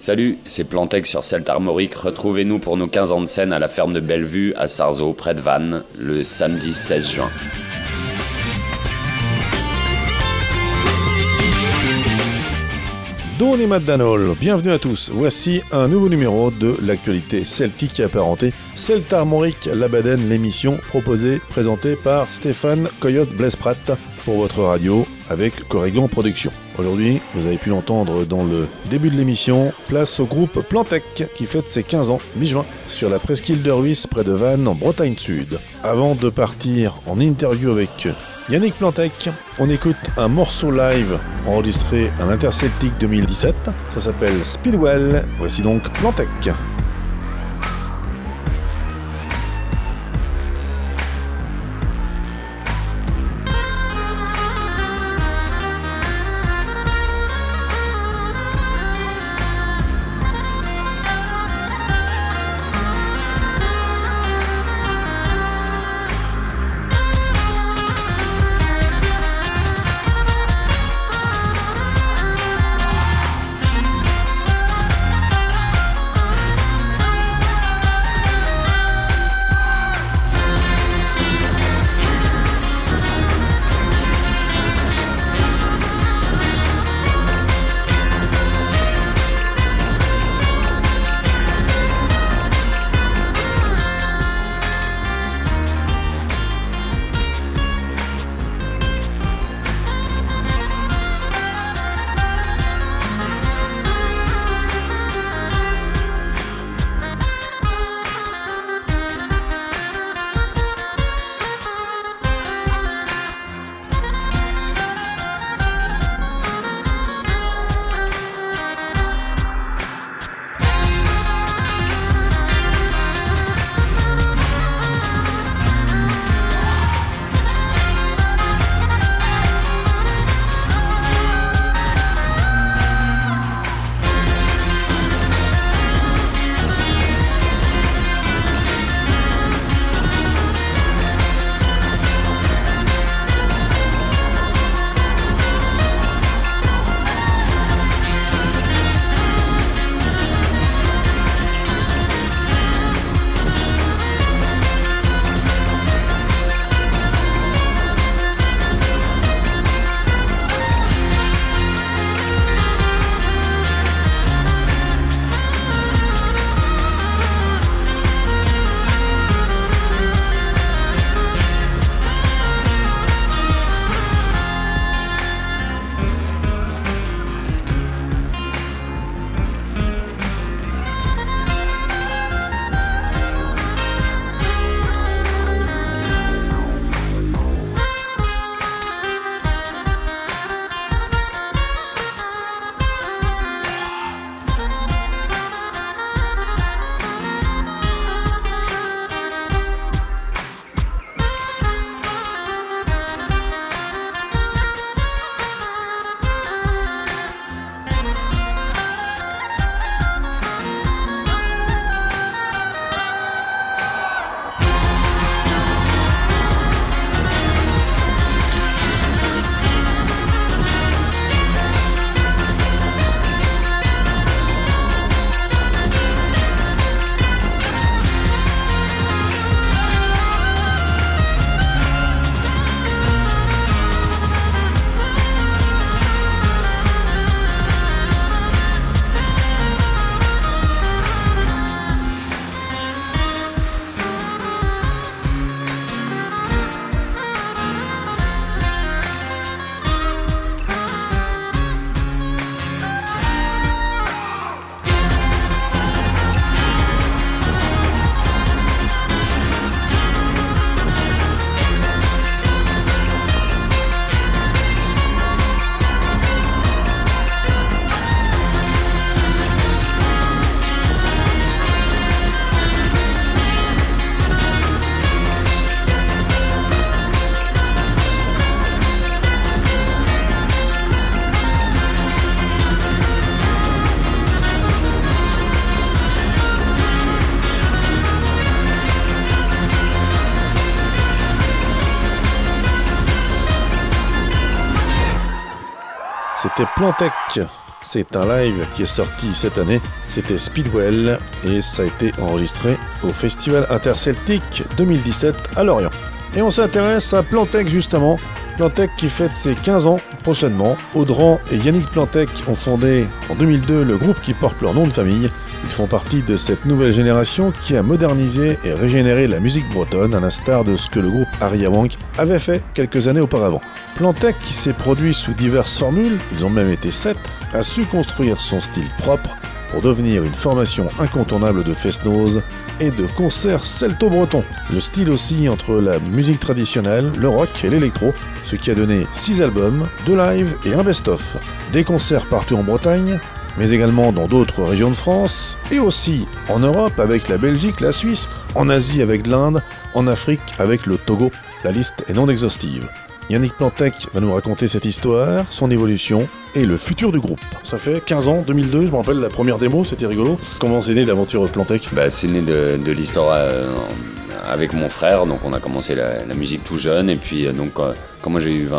Salut, c'est Plantec sur Celt Armorique. Retrouvez-nous pour nos 15 ans de scène à la ferme de Bellevue, à Sarzeau, près de Vannes, le samedi 16 juin. Don et Matt Danol, bienvenue à tous. Voici un nouveau numéro de l'actualité celtique et apparentée. Celt Armorique Labaden, l'émission proposée, présentée par Stéphane Coyote Blesprat pour votre radio avec Corrigan Productions. Aujourd'hui, vous avez pu l'entendre dans le début de l'émission, place au groupe Plantec qui fête ses 15 ans mi-juin sur la presqu'île de Ruisse près de Vannes en Bretagne Sud. Avant de partir en interview avec Yannick Plantec, on écoute un morceau live enregistré à l'Interceltic 2017, ça s'appelle Speedwell. Voici donc Plantec. C'était Plantec, c'est un live qui est sorti cette année, c'était Speedwell et ça a été enregistré au Festival Interceltique 2017 à Lorient. Et on s'intéresse à Plantec justement, Plantec qui fête ses 15 ans prochainement. Audran et Yannick Plantec ont fondé en 2002 le groupe qui porte leur nom de famille. Ils font partie de cette nouvelle génération qui a modernisé et régénéré la musique bretonne à l'instar de ce que le groupe Aria Wank avait fait quelques années auparavant. Plantec, qui s'est produit sous diverses formules, ils ont même été 7, a su construire son style propre pour devenir une formation incontournable de fest-noz et de concerts celto-bretons. Le style oscille entre la musique traditionnelle, le rock et l'électro, ce qui a donné 6 albums, 2 lives et un best-of. Des concerts partout en Bretagne, mais également dans d'autres régions de France, et aussi en Europe avec la Belgique, la Suisse, en Asie avec l'Inde, en Afrique avec le Togo. La liste est non exhaustive. Yannick Plantec va nous raconter cette histoire, son évolution et le futur du groupe. Ça fait 15 ans, 2002, je me rappelle la première démo, c'était rigolo. Comment c'est né l'aventure Plantec ? C'est né de l'histoire avec mon frère, donc on a commencé la musique tout jeune, et puis quand moi j'ai eu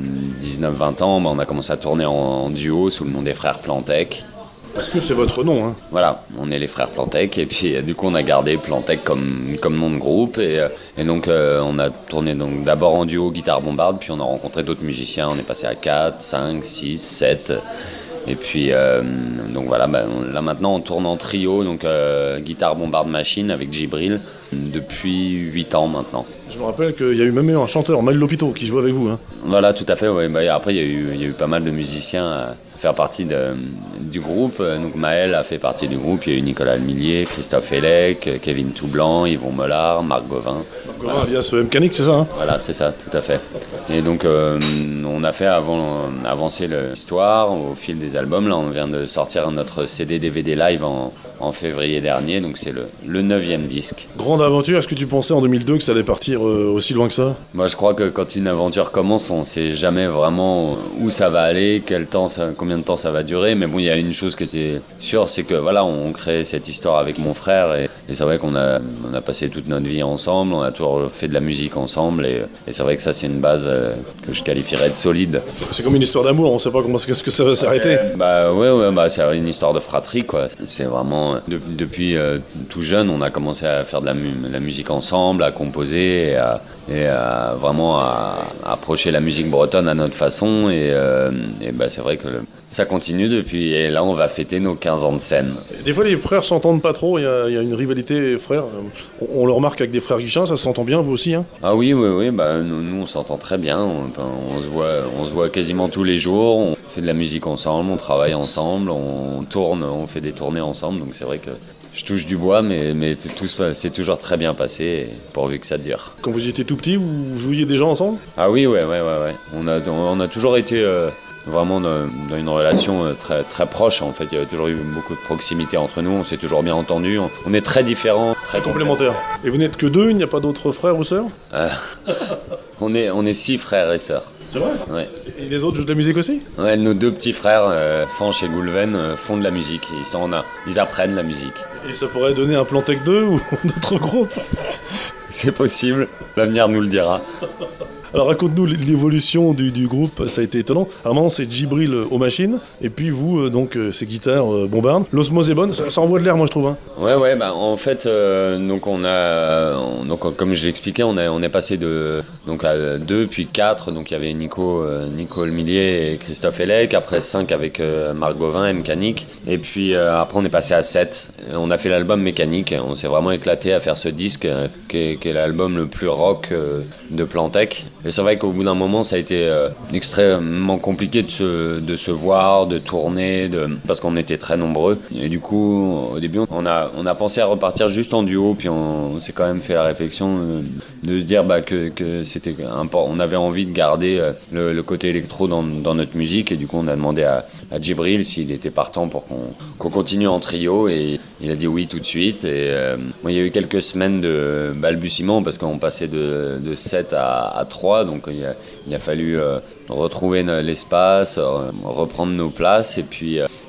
19-20 ans, on a commencé à tourner en duo sous le nom des frères Plantec. Parce que c'est votre nom, hein. Voilà, on est les frères Plantec, et puis du coup on a gardé Plantec comme nom de groupe, et donc on a tourné donc d'abord en duo guitare bombarde, puis on a rencontré d'autres musiciens, on est passé à 4, 5, 6, 7, et puis donc voilà, là maintenant on tourne en trio, donc guitare bombarde machine avec Djibril depuis 8 ans maintenant. Je me rappelle qu'il y a eu même un chanteur, Maël Lopito, qui joue avec vous, hein. Voilà, tout à fait, ouais. Après il y a eu pas mal de musiciens à faire partie du groupe. Donc Maël a fait partie du groupe, il y a eu Nicolas Almilier, Christophe Hellec, Kevin Toublanc, Yvon Mollard, Marc Gauvin. Voilà. Alias Mcanic, c'est ça, hein ? Voilà, c'est ça, tout à fait. Et donc on a fait avancer l'histoire au fil des albums. Là on vient de sortir notre CD DVD live en février dernier, donc c'est le 9e disque. Grande aventure, est-ce que tu pensais en 2002 que ça allait partir aussi loin que ça ? Moi je crois que quand une aventure commence, on sait jamais vraiment où ça va aller, combien de temps ça va durer, mais bon, il y a une chose qui était sûre, c'est que voilà, on crée cette histoire avec mon frère, et c'est vrai qu'on a passé toute notre vie ensemble, on a toujours fait de la musique ensemble, et c'est vrai que ça c'est une base que je qualifierais de solide. C'est comme une histoire d'amour, on sait pas qu'est-ce que ça va s'arrêter. C'est une histoire de fratrie, quoi. C'est vraiment depuis tout jeune, on a commencé à faire de la musique ensemble, à composer et à vraiment à approcher la musique bretonne à notre façon, et c'est vrai que ça continue depuis, et là on va fêter nos 15 ans de scène. Des fois les frères s'entendent pas trop, il y a une rivalité frères, on le remarque avec des frères Guichin, ça s'entend bien, vous aussi, hein ? Ah oui, nous on s'entend très bien, on se voit quasiment tous les jours, on fait de la musique ensemble, on travaille ensemble, on tourne, on fait des tournées ensemble, donc c'est vrai que je touche du bois, mais tout c'est toujours très bien passé, pourvu que ça dure. Quand vous étiez tout petit, vous jouiez déjà ensemble ? Ah oui, ouais. On a toujours été vraiment dans une relation très, très proche, en fait. Il y a toujours eu beaucoup de proximité entre nous, on s'est toujours bien entendus. On est très différents, très complémentaires. Et vous n'êtes que 2, il n'y a pas d'autres frères ou sœurs ? On est 6 frères et sœurs. C'est vrai ? Ouais. Et les autres jouent de la musique aussi ? Ouais, nos 2 petits frères, Fanch et Goulven, font de la musique. Ils apprennent la musique. Et ça pourrait donner un Plantec 2 ou d'autres groupes ? C'est possible, l'avenir nous le dira. Alors raconte-nous l'évolution du groupe, ça a été étonnant. Alors maintenant c'est Djibril aux machines, et puis vous, c'est guitare bombarde. L'osmose est bonne, ça envoie de l'air moi je trouve. Hein. Ouais, en fait, donc comme je l'expliquais, on est passé à 2 puis 4, donc il y avait Nico Almilier et Christophe Hellec, après 5 avec Marc Gauvin, Mcanic, et puis après on est passé à 7. On a fait l'album Mécanique, on s'est vraiment éclaté à faire ce disque qui est l'album le plus rock de Plantec. Et c'est vrai qu'au bout d'un moment, ça a été extrêmement compliqué de se voir, de tourner, parce qu'on était très nombreux. Et du coup, au début, on a pensé à repartir juste en duo, puis on s'est quand même fait la réflexion de se dire que c'était important. On avait envie de garder le côté électro dans notre musique, et du coup, on a demandé à Djibril s'il était partant pour qu'on continue en trio, et il a dit oui tout de suite. Et il y a eu quelques semaines de balbutiement, parce qu'on passait de 7 à 3. Donc il a fallu retrouver l'espace, reprendre nos places, et puis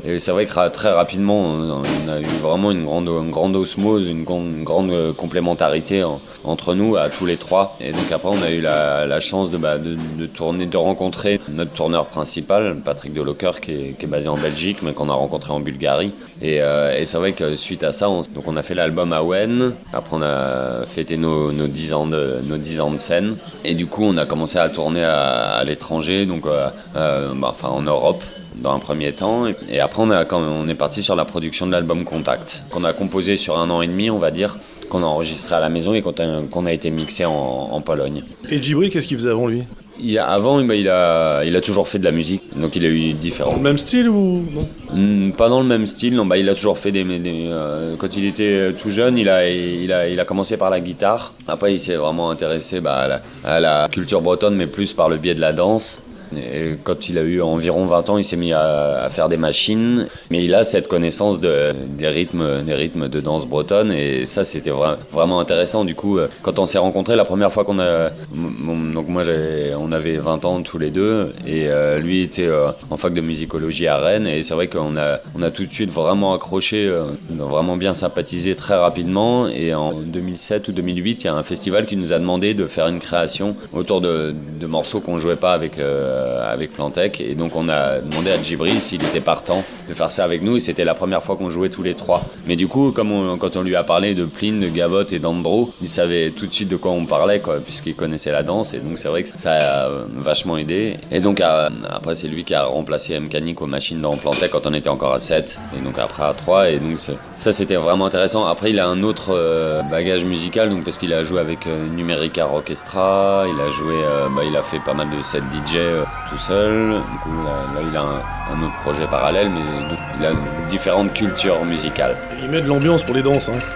Et c'est vrai que très rapidement, on a eu vraiment une grande osmose, une grande complémentarité entre nous, à tous les trois. Et donc après, on a eu la chance de tourner, de rencontrer notre tourneur principal, Patrick Delocker, qui est basé en Belgique, mais qu'on a rencontré en Bulgarie. Et c'est vrai que suite à ça, on a fait l'album à Wen. Après, on a fêté nos 10 ans de scène. Et du coup, on a commencé à tourner à l'étranger, donc en Europe, dans un premier temps, et après on est parti sur la production de l'album Contact, qu'on a composé sur 1 an et demi, on va dire, qu'on a enregistré à la maison et qu'on a été mixé en Pologne. Et Djibril, qu'est-ce qu'il faisait avant lui ? Avant, il a toujours fait de la musique, donc il a eu différents... Dans le même style ou non ? Pas dans le même style, non. Il a toujours fait quand il était tout jeune, il a commencé par la guitare. Après, il s'est vraiment intéressé à la culture bretonne, mais plus par le biais de la danse. Et quand il a eu environ 20 ans, il s'est mis à faire des machines, mais il a cette connaissance des rythmes de danse bretonne, et ça c'était vraiment intéressant. Du coup, quand on s'est rencontrés, la première fois on avait 20 ans tous les deux, et lui était en fac de musicologie à Rennes, et c'est vrai qu'on a tout de suite vraiment accroché, vraiment bien sympathisé très rapidement. Et en 2007 ou 2008, il y a un festival qui nous a demandé de faire une création autour de morceaux qu'on jouait pas avec Plantec, et donc on a demandé à Djibril s'il était partant de faire ça avec nous, et c'était la première fois qu'on jouait tous les trois. Mais du coup, quand on lui a parlé de Pline, de Gavotte et d'Andro, il savait tout de suite de quoi on parlait, puisqu'il connaissait la danse, et donc c'est vrai que ça a vachement aidé. Et donc après, c'est lui qui a remplacé Mcanic aux machines dans Plantec quand on était encore à 7, et donc après à 3, et donc ça c'était vraiment intéressant. Après, il a un autre bagage musical, donc parce qu'il a joué avec Numerica Orchestra, il a fait pas mal de sets DJ tout seul. Du coup, là il a un autre projet parallèle, mais il a différentes cultures musicales. Il met de l'ambiance pour les danses, hein.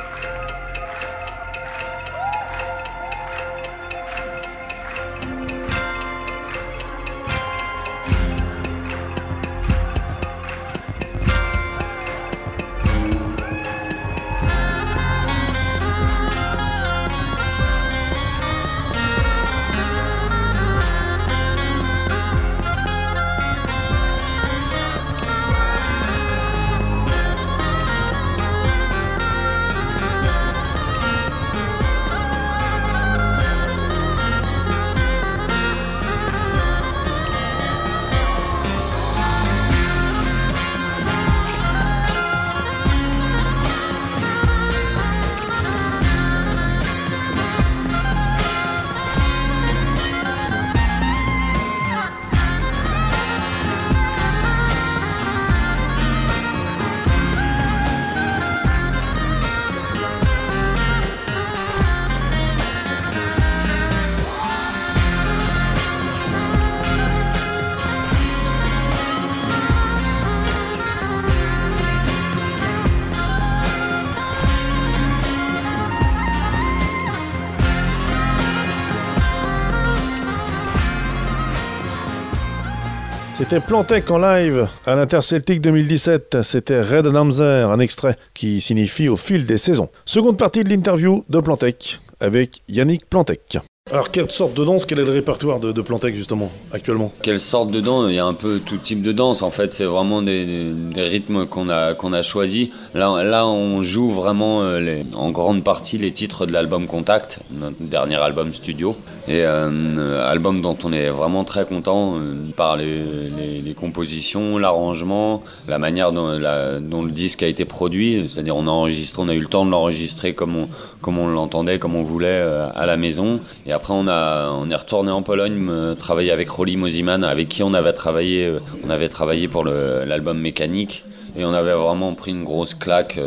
C'était Plantec en live à l'Interceltic 2017. C'était Red Namzer, un extrait qui signifie au fil des saisons. Seconde partie de l'interview de Plantec avec Yannick Plantec. Alors, quelle sorte de danse, quel est le répertoire de Plantec justement, actuellement ? Quelle sorte de danse ? Il y a un peu tout type de danse. En fait, c'est vraiment des rythmes qu'on a choisis. Là, on joue vraiment en grande partie les titres de l'album Contact, notre dernier album studio. Et album dont on est vraiment très content par les compositions, l'arrangement, la manière dont le disque a été produit. C'est-à-dire on a eu le temps de l'enregistrer comme on l'entendait, comme on voulait à la maison. Et après on est retourné en Pologne travailler avec Rolly Moziman, avec qui on avait travaillé pour l'album Mécanique. Et on avait vraiment pris une grosse claque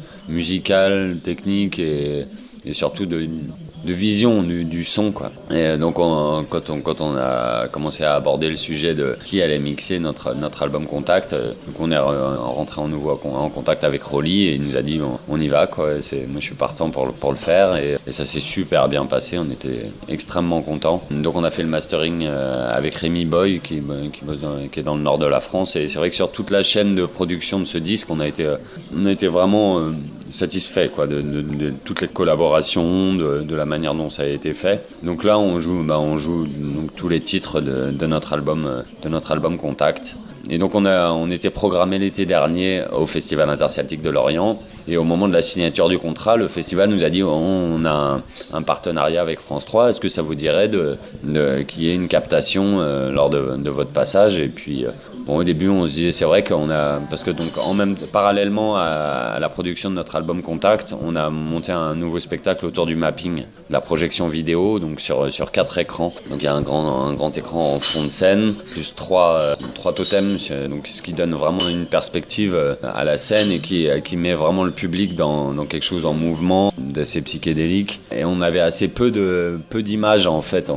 musicale, technique et surtout de vision du son, quoi. Et donc quand on a commencé à aborder le sujet de qui allait mixer notre album Contact, donc on est rentré en contact avec Rolly et il nous a dit on y va, quoi. Moi je suis partant pour le faire, et ça s'est super bien passé, on était extrêmement contents. Donc on a fait le mastering avec Rémi Boy qui est dans le nord de la France, et c'est vrai que sur toute la chaîne de production de ce disque on a été vraiment satisfait, quoi, de toutes les collaborations, de la manière dont ça a été fait. Donc là on joue donc tous les titres de notre album Contact. Et donc on était programmé l'été dernier au Festival Interceltique de Lorient. Et au moment de la signature du contrat, le festival nous a dit on a un partenariat avec France 3. Est-ce que ça vous dirait qu'il y ait une captation lors de votre passage? Et puis au début on se disait c'est vrai parce que donc parallèlement à la production de notre album Contact, on a monté un nouveau spectacle autour du mapping, de la projection vidéo, donc sur 4 écrans. Donc il y a un grand écran en fond de scène, plus 3 totems, donc ce qui donne vraiment une perspective à la scène et qui met vraiment le public dans quelque chose en mouvement, d'assez psychédélique. Et on avait assez peu d'images en fait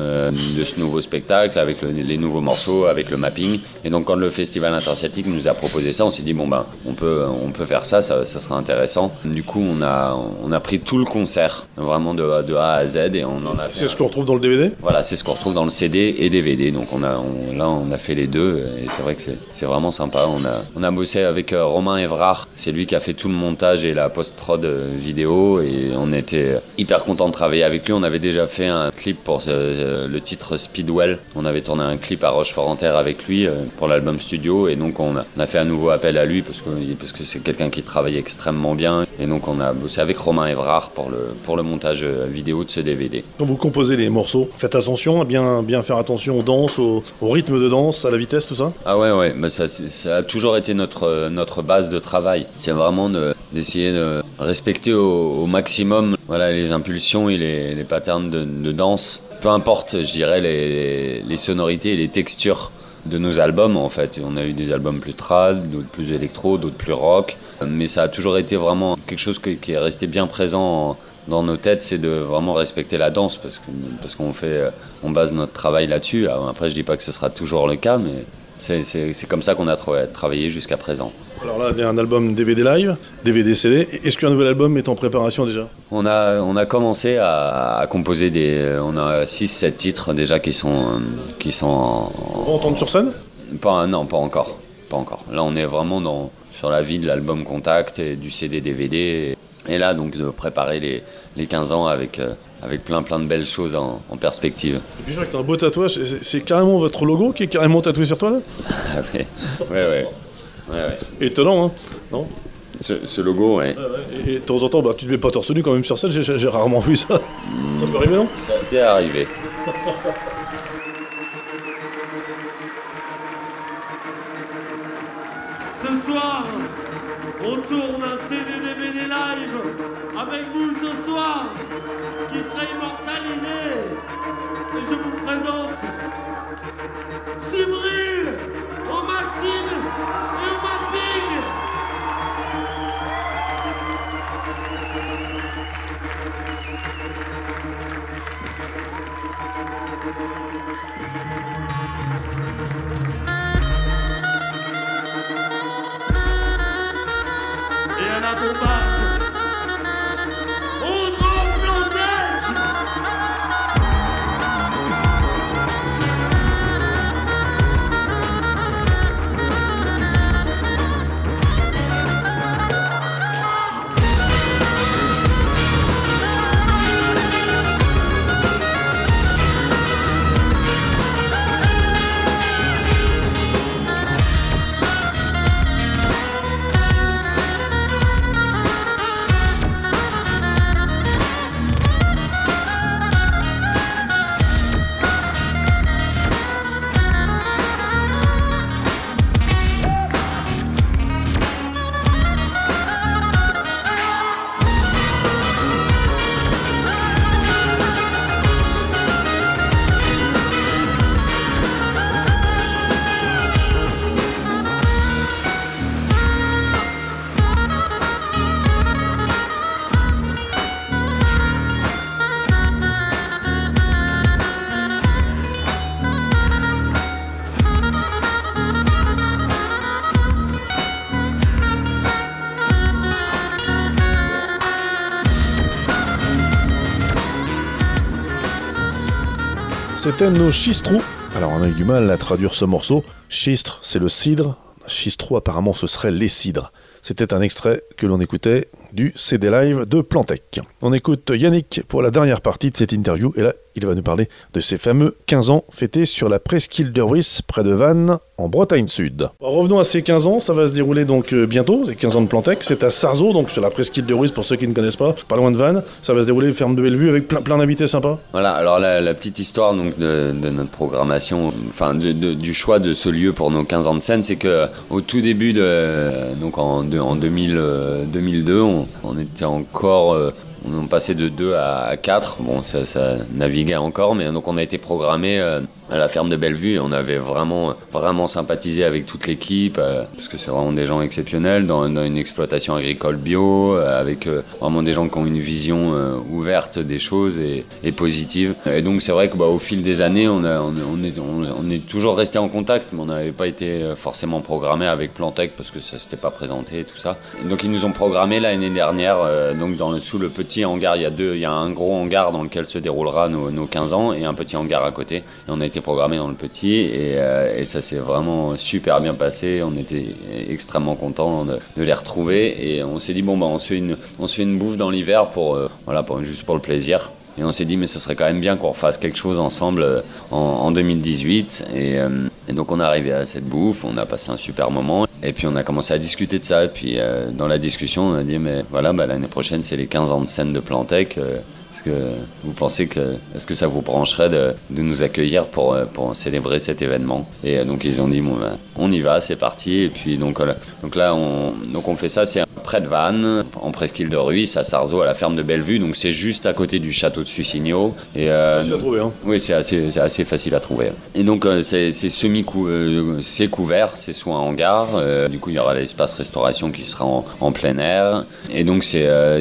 de ce nouveau spectacle avec les nouveaux morceaux, avec le mapping. Et donc quand le Festival Interceltique nous a proposé ça, on s'est dit on peut faire ça sera intéressant. Du coup on a pris tout le concert, vraiment de A à Z, et on en a fait. C'est ce qu'on retrouve dans le DVD ? Voilà, c'est ce qu'on retrouve dans le CD et DVD. Donc on a fait les deux, et c'est vrai que c'est vraiment sympa. On a bossé avec Romain Evrard, c'est lui qui a fait tout le montage et la post-prod vidéo, et on était hyper content de travailler avec lui. On avait déjà fait un clip pour le titre Speedwell. On avait tourné un clip à Rochefort-en-Terre avec lui pour l'album studio, et donc on a fait un nouveau appel à lui parce que c'est quelqu'un qui travaille extrêmement bien, et donc on a bossé avec Romain Evrard pour le montage vidéo de ce DVD. Quand vous composez les morceaux, faites attention à bien faire attention aux danses, au rythme de danse, à la vitesse, tout ça ? Ah ouais, mais ça a toujours été notre base de travail. C'est vraiment d'essayer de respecter au maximum les impulsions et les patterns de danse. Peu importe, je dirais, les sonorités et les textures de nos albums, en fait. On a eu des albums plus trad, d'autres plus électro, d'autres plus rock. Mais ça a toujours été vraiment quelque chose qui est resté bien présent dans nos têtes, c'est de vraiment respecter la danse, parce qu'on base notre travail là-dessus. Alors après, je dis pas que ce sera toujours le cas, mais c'est comme ça qu'on a travaillé jusqu'à présent. Alors là, il y a un album DVD live, DVD CD. Est-ce qu'un nouvel album est en préparation déjà ? On a commencé à composer on a 6-7 titres déjà qui sont On va entendre sur scène ? Non, pas encore. Là, on est vraiment sur la vie de l'album Contact et du CD DVD. Et là, donc, de préparer les 15 ans avec plein de belles choses en perspective. Et puis je vois que t'as un beau tatouage, c'est carrément votre logo qui est carrément tatoué sur toi là ? Ouais. Étonnant, hein ? Non ? Ce logo, ouais. Et de temps en temps, tu te mets pas torse nu quand même sur scène, j'ai rarement vu ça. Ça peut arriver, non ? Ça t'est arrivé. Ce soir, on tourne un CD DVD live avec vous ce soir, qui sera immortalisé. Et je vous présente Djibril aux machines et au mapping. Et à la bombarde. C'était nos Chistrous. Alors on a eu du mal à traduire ce morceau. Chistre, c'est le cidre. Chistrous, apparemment, ce serait les cidres. C'était un extrait que l'on écoutait du CD Live de Plantec. On écoute Yannick pour la dernière partie de cette interview, et là, Il va nous parler de ces fameux 15 ans fêtés sur la presqu'île de Ruisse, près de Vannes, en Bretagne Sud. Revenons à ces 15 ans, ça va se dérouler donc bientôt, ces 15 ans de Plantec. C'est à Sarzeau, donc sur la presqu'île de Ruisse, pour ceux qui ne connaissent pas loin de Vannes. Ça va se dérouler ferme de Bellevue avec plein d'invités sympas. Voilà, alors la petite histoire donc, de notre programmation, enfin du choix de ce lieu pour nos 15 ans de scène, c'est qu'au tout début, donc en 2002, on était encore... on est passé de 2 à 4, bon ça naviguait encore, mais donc on a été programmé à la ferme de Bellevue et on avait vraiment sympathisé avec toute l'équipe, parce que c'est vraiment des gens exceptionnels dans une exploitation agricole bio, avec vraiment des gens qui ont une vision ouverte des choses et positive. Et donc c'est vrai qu'au fil des années, on est toujours resté en contact, mais on n'avait pas été forcément programmé avec Plantec parce que ça s'était pas présenté et tout ça. Et donc ils nous ont programmé l'année dernière, donc sous le petit hangar, il y a un gros hangar dans lequel se déroulera nos 15 ans et un petit hangar à côté. Et on a été programmé dans le petit et ça s'est vraiment super bien passé. On était extrêmement contents de les retrouver et on s'est dit on se fait une bouffe dans l'hiver juste pour le plaisir. Et on s'est dit mais ce serait quand même bien qu'on refasse quelque chose ensemble en 2018 et donc on est arrivé à cette bouffe, on a passé un super moment et puis on a commencé à discuter de ça et puis dans la discussion on a dit mais voilà l'année prochaine c'est les 15 ans de scène de Plantec. Est-ce que vous pensez est-ce que ça vous brancherait de nous accueillir pour célébrer cet événement? Et donc ils ont dit on y va, c'est parti. Et puis donc là on fait ça, c'est près de Vannes, en presqu'île de Ruisse, à Sarzeau, à la ferme de Bellevue. Donc c'est juste à côté du château de Sucigno. Et facile à trouver, hein. Oui, c'est assez facile à trouver. Et donc c'est c'est couvert, c'est sous un hangar. Du coup il y aura l'espace restauration qui sera en plein air. Et donc il y a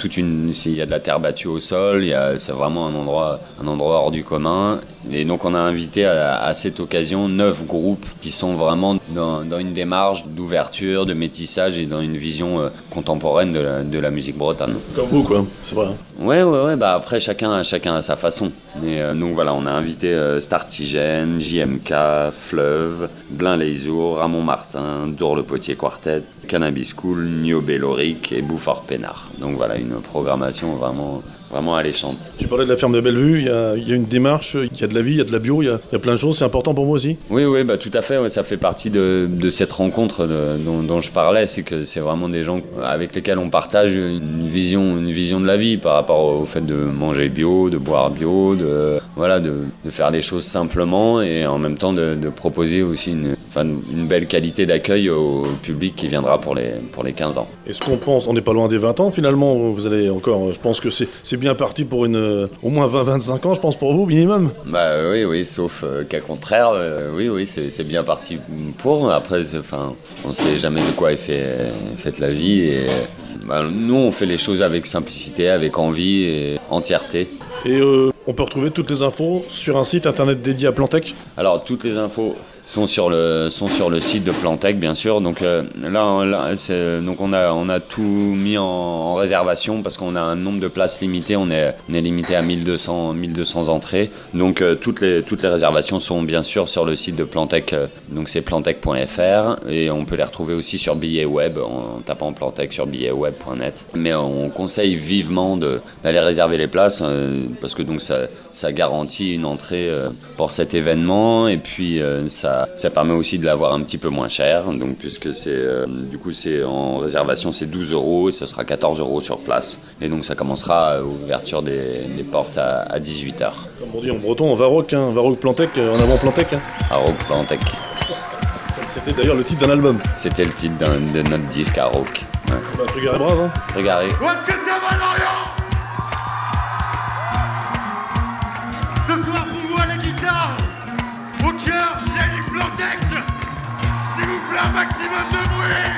de la terre battue au sol. C'est vraiment un endroit hors du commun. Et donc on a invité à cette occasion 9 groupes qui sont vraiment dans une démarche d'ouverture, de métissage et dans une vision contemporaine de la musique bretonne. Comme vous quoi, c'est vrai. Ouais, après chacun a sa façon. Mais donc voilà, on a invité Startigène, JMK, Fleuve, Blain-les-Ours, Ramon Martin, Dour-le-Potier Quartet, Cannabis School, Nio Belloric et Bouffard Pénard. Donc voilà, une programmation vraiment alléchante. Tu parlais de la ferme de Bellevue, il y a une démarche, il y a de la vie, il y a de la bio, il y a plein de choses, c'est important pour vous aussi? Oui, tout à fait, ça fait partie de cette rencontre dont je parlais, c'est que c'est vraiment des gens avec lesquels on partage une vision de la vie par rapport au fait de manger bio, de boire bio, de faire les choses simplement et en même temps de proposer aussi une belle qualité d'accueil au public qui viendra pour les 15 ans. Est-ce qu'on pense, on n'est pas loin des 20 ans finalement, vous allez encore, je pense que c'est bien parti pour au moins 20-25 ans, je pense pour vous, minimum. Oui, sauf qu'à contraire, oui, c'est bien parti pour. Après, on sait jamais de quoi est faite la vie et nous on fait les choses avec simplicité, avec envie et entièreté. Et on peut retrouver toutes les infos sur un site internet dédié à Plantec? Alors toutes les infos sont sur le site de Plantec bien sûr. Donc donc on a tout mis en réservation parce qu'on a un nombre de places limité. On est limité à 1200 entrées. Donc toutes les réservations sont bien sûr sur le site de Plantec. Donc c'est plantec.fr et on peut les retrouver aussi sur billets web en tapant Plantec sur billettweb.net. Mais on conseille vivement d'aller réserver les places parce que donc ça garantit une entrée pour cet événement et puis ça permet aussi de l'avoir un petit peu moins cher, donc puisque c'est en réservation c'est 12 € et ce sera 14 € sur place. Et donc ça commencera à l'ouverture des portes à 18h. Comme on dit en breton, Varrock Plantec, en avant Plantec. Varrock Plantec. C'était d'ailleurs le titre d'un album. C'était le titre de notre disque Varrock. Ouais. Trugaré Braz, hein. Trugaré. Où est-ce que ça va, Lorient? Ce soir pour moi la guitare, au cœur, Yannick Plantec. S'il vous plaît, un maximum de bruit.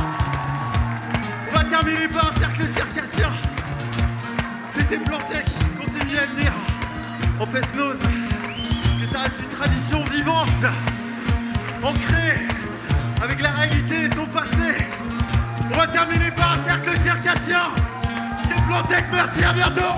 On va terminer par un cercle circassien. C'était Plantec qu'on t'est mis à venir en Fesnose. Que ça reste une tradition vivante, ancrée avec la réalité et son passé. On va terminer par un cercle circassien. C'était Plantec, merci, à bientôt.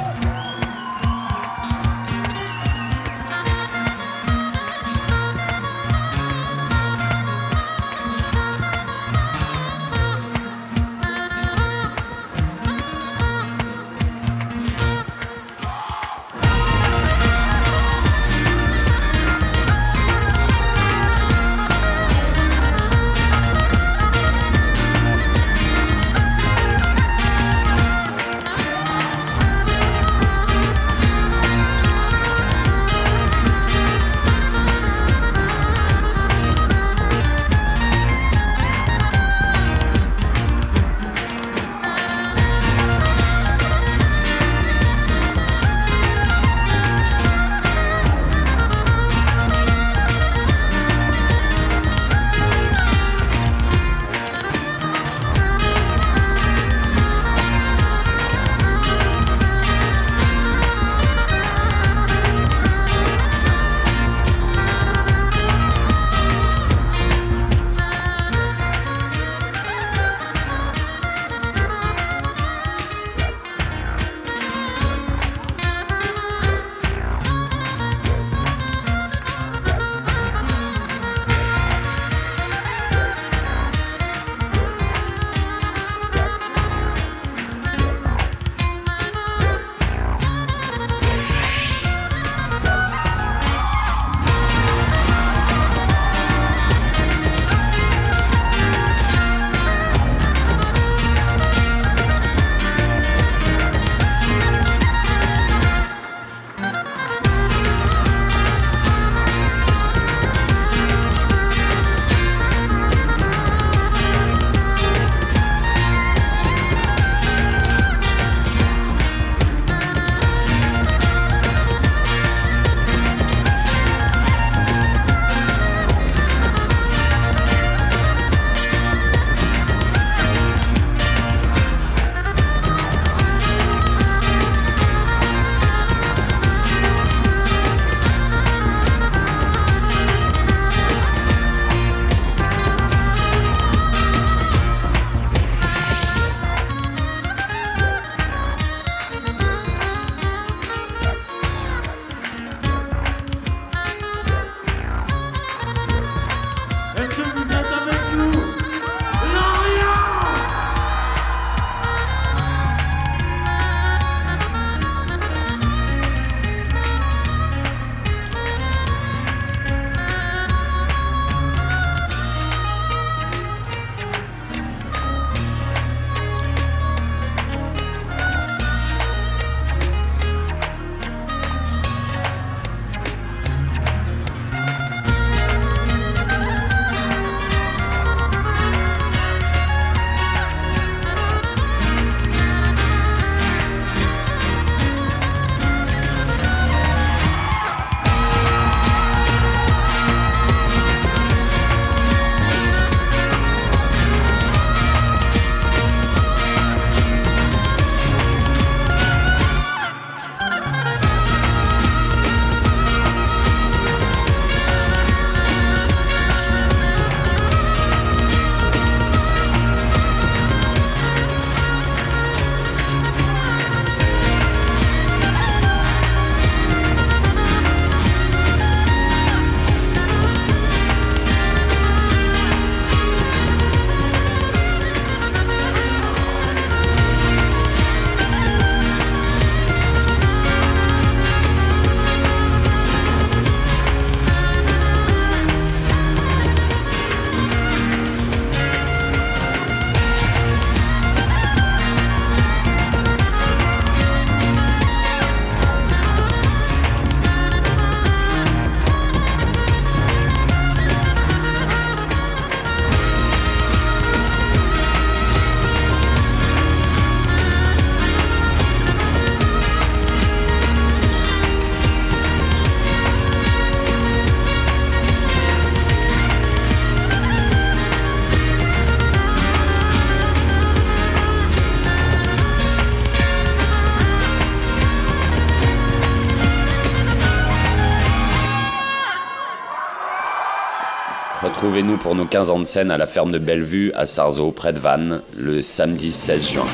retrouvez-nous pour nos 15 ans de scène à la ferme de Bellevue à Sarzeau, près de Vannes, le samedi 16 juin.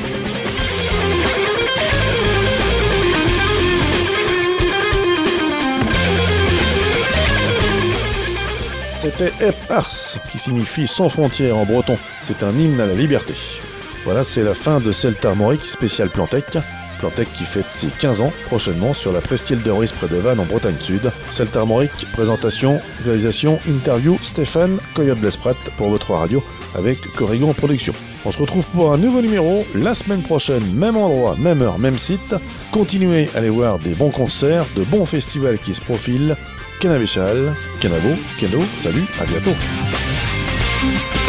C'était Ep Ars, qui signifie sans frontières en breton. C'est un hymne à la liberté. Voilà, c'est la fin de Celte Armorique spécial Plantec. Plantec qui fête ses 15 ans prochainement sur la presqu'île de Ruisse près de Vannes en Bretagne Sud. Celte Armorique, présentation, réalisation, interview, Stéphane Coyote Blesprat pour votre radio avec Corrigon Productions. On se retrouve pour un nouveau numéro la semaine prochaine, même endroit, même heure, même site. Continuez à aller voir des bons concerts, de bons festivals qui se profilent. Canavéchal, Canavo, Keno, salut, à bientôt.